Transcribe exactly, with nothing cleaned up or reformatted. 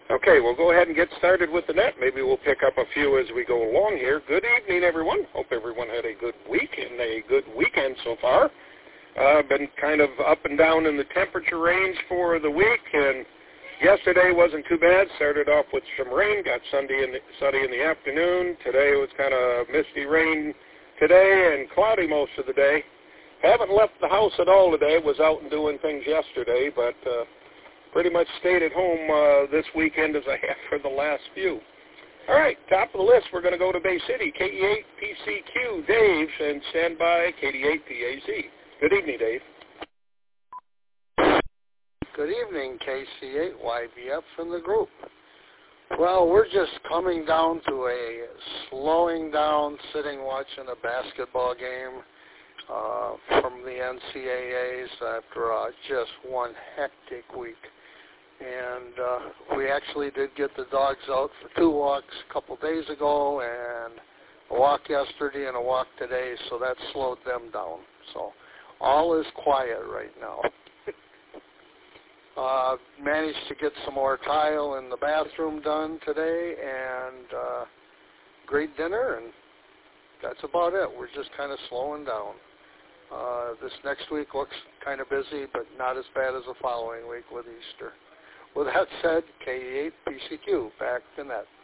Okay, we'll go ahead and get started with the net. Maybe we'll pick up a few as we go along here. Good evening, everyone. Hope everyone had a good week and a good weekend so far. Uh, been kind of up and down in the temperature range for the week, and yesterday wasn't too bad. Started off with some rain, got sunny in the, sunny in the afternoon. Today was kind of misty rain today and cloudy most of the day. Haven't left the house at all today. Was out and doing things yesterday, but uh, pretty much stayed at home uh, this weekend as I have for the last few. All right, top of the list, we're going to go to Bay City, K E eight P C Q, Dave, and stand by K D eight P A Z. Good evening, Dave. Good evening, K C eight Y B F from the group. Well, we're just coming down to a slowing down, sitting watching a basketball game uh, from the N C A As after uh, just one hectic week. And uh, we actually did get the dogs out for two walks a couple days ago, and a walk yesterday and a walk today, so that slowed them down. So all is quiet right now. uh, managed to get some more tile in the bathroom done today, and uh, great dinner, and that's about it. We're just kind of slowing down. Uh, this next week looks kind of busy, but not as bad as the following week with Easter. With that said, K E eight P C Q, back to net.